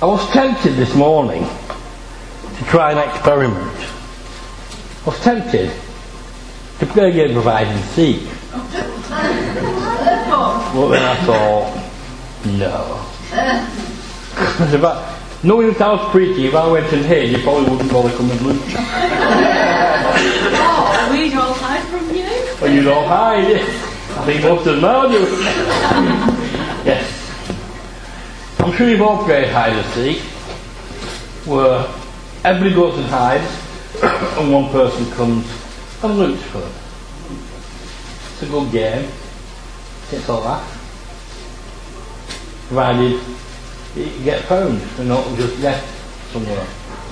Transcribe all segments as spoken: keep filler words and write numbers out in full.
I was tempted this morning to try an experiment. I was tempted to play a game of hide and seek. But then I thought, no. Because if I, knowing that I was preaching, if I went and hid, you probably wouldn't bother coming and look. Oh, we'd all hide from you. Well, you'd all hide, yes. I think most of them are doing. Yes. I'm sure you've all played hide and seek, where everybody goes and hides, and one person comes and looks for them. It's a good game. It's all that. Provided you get found and not just left somewhere.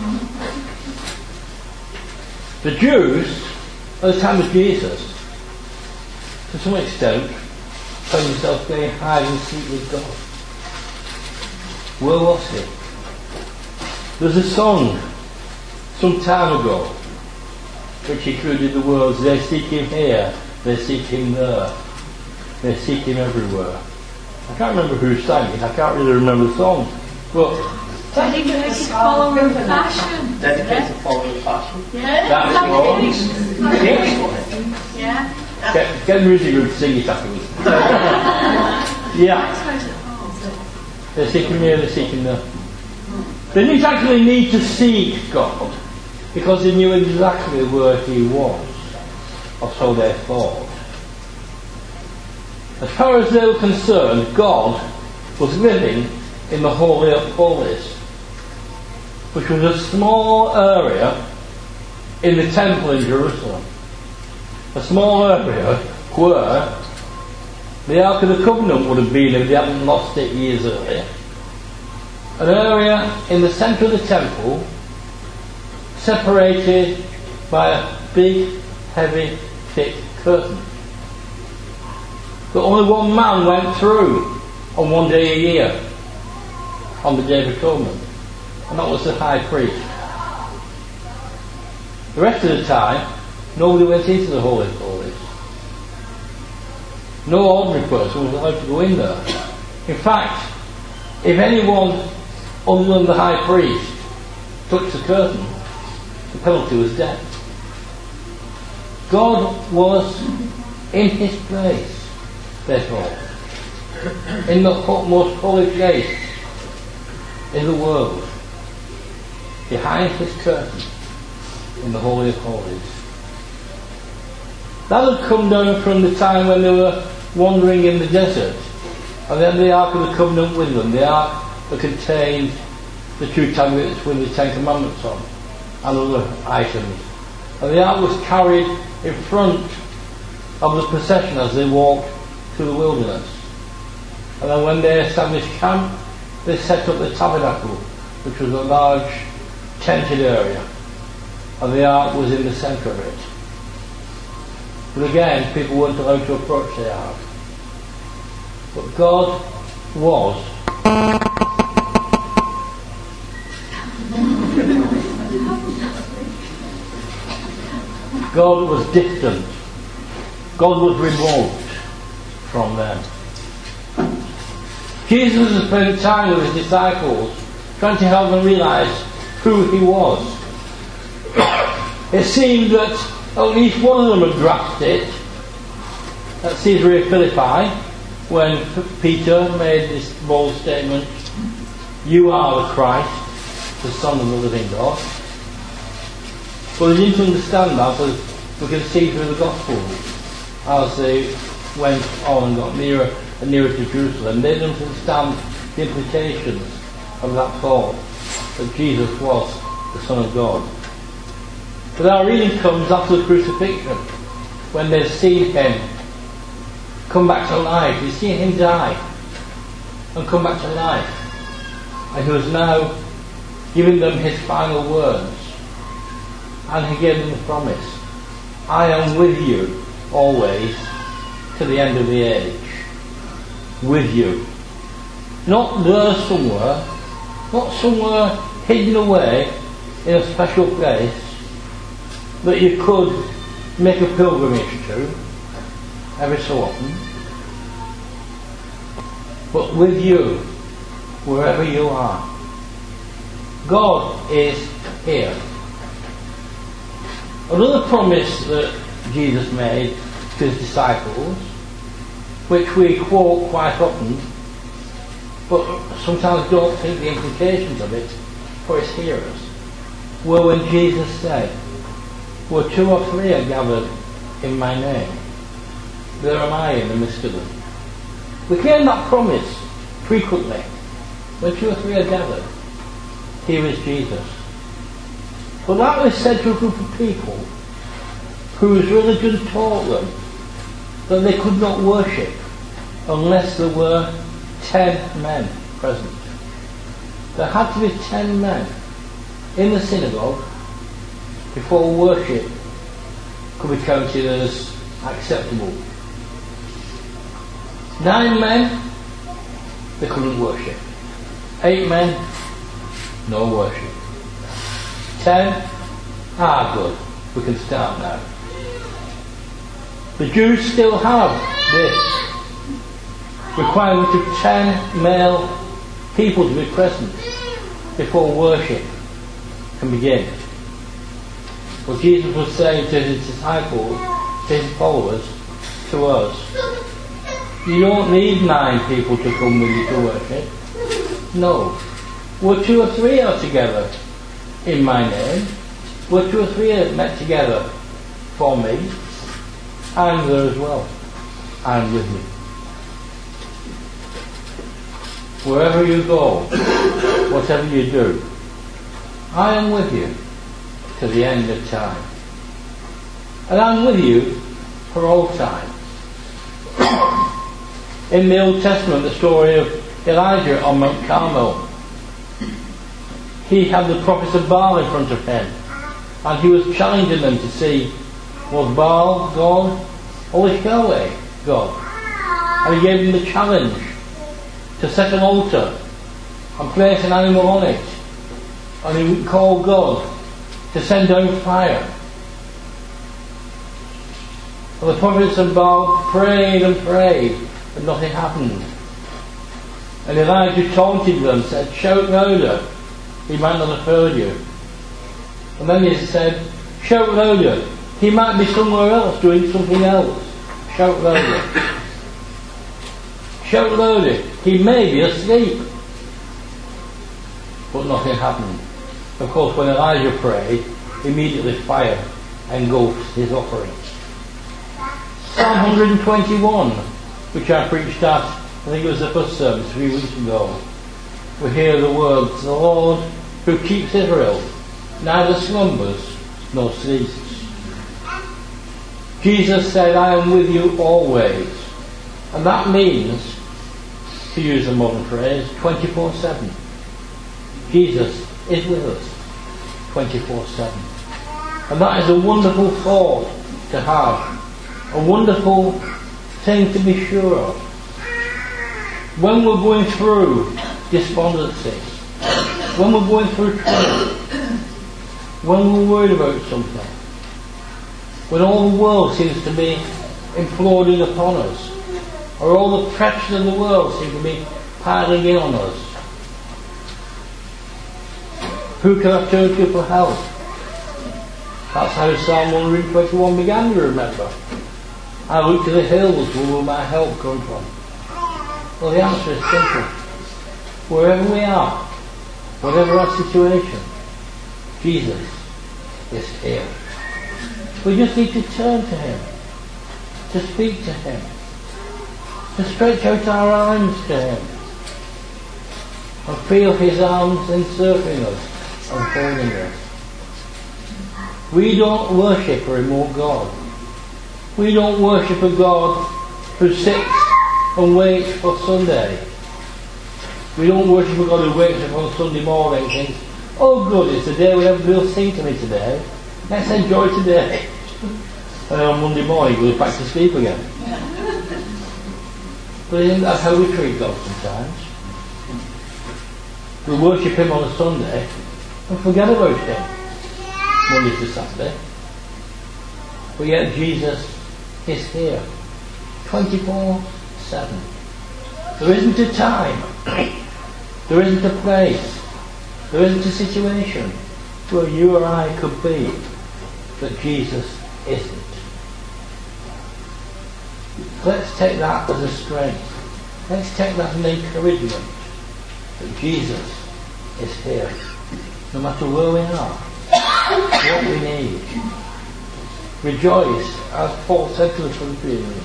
The Jews, at the time of Jesus, to some extent, found themselves playing hide and seek with God. Where was he? There's a song some time ago which included the words, they seek him here, they seek him there, they seek him everywhere. I can't remember who sang it, I can't really remember the song. But dedicated to following fashion. Dedicated to following fashion. Yeah. That's what. Yes. Yeah. Get, get music and sing it afterwards. Yeah. They're seeking here, they're seeking there. They didn't actually need to seek God because they knew exactly where he was, or so they thought. As far as they were concerned, God was living in the Holy of Holies, which was a small area in the temple in Jerusalem. A small area where the Ark of the Covenant would have been if they hadn't lost it years earlier. An area in the centre of the temple, separated by a big, heavy, thick curtain. But only one man went through on one day a year, on the Day of Atonement, and that was the high priest. The rest of the time, nobody went into the Holy of Holies. No ordinary person was allowed to go in there. In fact, if anyone other than the high priest touched the curtain, the penalty was death. God was in his place, therefore, in the most holy place in the world, behind his curtain, in the Holy of Holies. That had come down from the time when they were wandering in the desert, and then the Ark of the Covenant with them, the Ark that contained the two tablets with the Ten Commandments on, and other items. And the Ark was carried in front of the procession as they walked through the wilderness. And then when they established camp, they set up the tabernacle, which was a large tented area, and the Ark was in the centre of it. But again, people weren't allowed to approach the Ark. But God was God was distant. God was remote from them. Jesus has spent time with his disciples trying to help them realise who he was. It seemed that at least one of them had grasped it at Caesarea Philippi when Peter made this bold statement, "You are the Christ, the Son of the living God." But they didn't understand that, as we can see through the Gospels, as they went on and got nearer and nearer to Jerusalem. They didn't understand the implications of that thought, that Jesus was the Son of God. But our reading comes after the crucifixion, when they've seen him come back to life. They've seen him die and come back to life. And he was now giving them his final words. And he gave them the promise, "I am with you always to the end of the age." With you. Not there somewhere, not somewhere hidden away in a special place that you could make a pilgrimage to every so often, but with you wherever you are. God is here. Another promise that Jesus made to his disciples, which we quote quite often, but sometimes don't think the implications of it for his hearers, were when Jesus said, "Where two or three are gathered in my name, there am I in the midst of them." We hear that promise frequently. When two or three are gathered, here is Jesus. But that was said to a group of people whose religion taught them that they could not worship unless there were ten men present. There had to be ten men in the synagogue before worship could be counted as acceptable. Nine men, they couldn't worship. Eight men, no worship. Ten, ah good, we can start now. The Jews still have this requirement of ten male people to be present before worship can begin. Well, Jesus was saying to his disciples, to his followers, to us, you don't need nine people to come with you to worship. No. Where two or three are together in my name, where two or three are met together for me, I'm there as well. I'm with you. Wherever you go, whatever you do, I am with you to the end of time. And I'm with you for all time. In the Old Testament, the story of Elijah on Mount Carmel, he had the prophets of Baal in front of him, and he was challenging them to see, was Baal God or was Yahweh God? And he gave them the challenge to set an altar and place an animal on it, and he would call God to send down fire. And the prophets of Baal prayed and prayed, but nothing happened. And Elijah taunted them, said, shout louder. He might not have heard you. And then he said, shout louder. He might be somewhere else doing something else. Shout louder. Shout louder. He may be asleep. But nothing happened. Of course, when Elijah prayed, immediately fire engulfed his offering. Psalm one twenty-one, which I preached at, I think it was the first service three weeks ago. We hear the words, the Lord who keeps Israel, neither slumbers nor sleeps. Jesus said, I am with you always. And that means, to use a modern phrase, twenty-four seven. Jesus is with us twenty-four seven. And that is a wonderful thought to have. A wonderful thing to be sure of. When we're going through despondency, when we're going through trouble, when we're worried about something, when all the world seems to be imploding upon us, or all the pressures of the world seem to be piling in on us, who can I turn to for help? That's how Psalm one twenty-one began, you remember. I look to the hills, where will my help come from? Well, the answer is simple. Wherever we are, whatever our situation, Jesus is here. We just need to turn to Him, to speak to Him, to stretch out our arms to Him, and feel His arms encircling us and holding us. We don't worship a remote God. We don't worship a God who sits and waits for Sunday. We don't worship a God who wakes up on Sunday morning and thinks, oh good, it's the day we have Bill sing to me today. Let's enjoy today. And then on Monday morning he goes back to sleep again. But isn't that how we treat God sometimes? We worship Him on a Sunday and forget about Him Monday to Saturday. But yet Jesus is here twenty-four seven. There isn't a time, there isn't a place, There isn't a situation where you or I could be that Jesus isn't. Let's take that as a strength. Let's take that as an encouragement that Jesus is here. No matter where we are, what we need. Rejoice, as Paul said to the Philippians.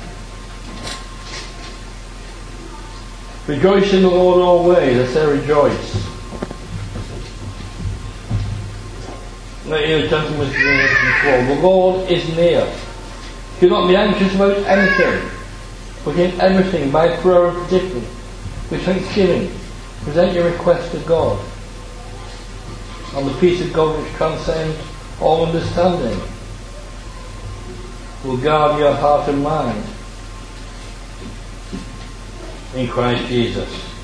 Rejoice in the Lord always. I say rejoice. Let you gentlemen before. The Lord is near. Do not be anxious about anything, but in everything by prayer and petition, with thanksgiving, present your request to God. And the peace of God which transcends all understanding will guard your heart and mind in Christ Jesus.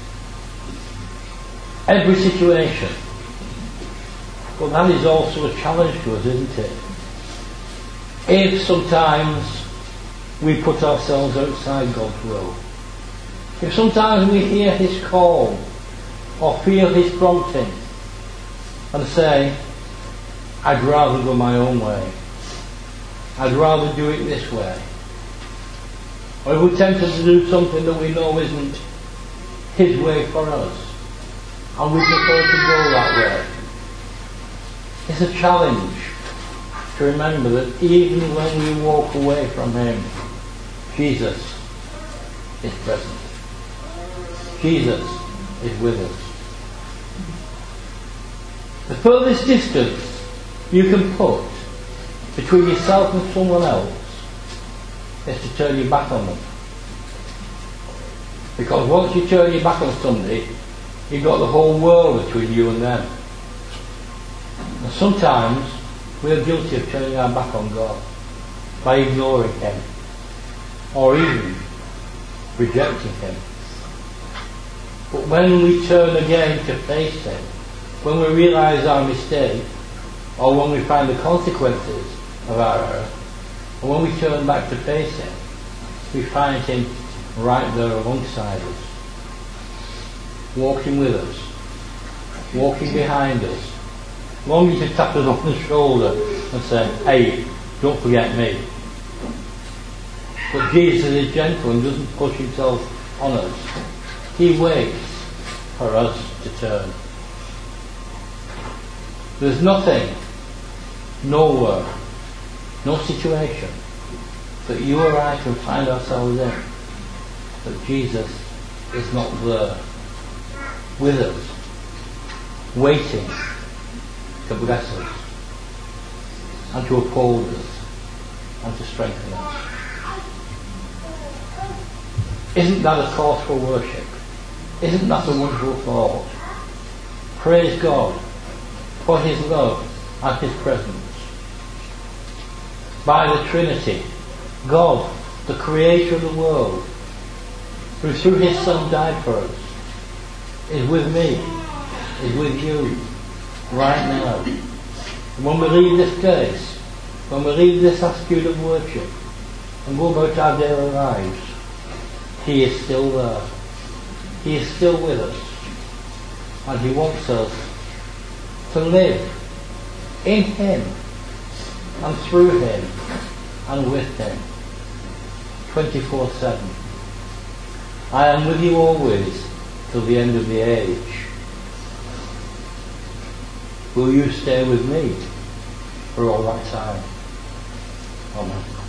Every situation. But that is also a challenge to us, isn't it? If sometimes we put ourselves outside God's will, if sometimes we hear His call or feel His prompting and say, I'd rather go my own way, I'd rather do it this way, or if we're tempted to do something that we know isn't His way for us and we prefer to go that way, it's a challenge to remember that even when we walk away from Him, Jesus is present. Jesus is with us. The furthest distance you can put between yourself and someone else is to turn your back on them. Because once you turn your back on somebody, you've got the whole world between you and them. And sometimes we're guilty of turning our back on God by ignoring Him or even rejecting Him. But when we turn again to face Him, when we realise our mistake, or when we find the consequences of our error, and when we turn back to face Him, we find Him right there alongside us, walking with us, walking behind us, longing to tap us on the shoulder and say, hey, don't forget me. But Jesus is gentle and doesn't push Himself on us. He waits for us to turn. There's nothing, nowhere, no situation that you or I can find ourselves in that Jesus is not there with us, waiting to bless us and to uphold us and to strengthen us. Isn't that a cause for worship? Isn't that a wonderful thought? Praise God for His love and His presence. By the Trinity, God, the Creator of the world, who through His Son died for us, is with me, is with you, right now. And when we leave this place, when we leave this attitude of worship and go about our daily lives, He is still there. He is still with us. And He wants us to live in Him and through Him and with Him twenty-four seven. I am with you always till the end of the age. Will you stay with me for all that time? Amen.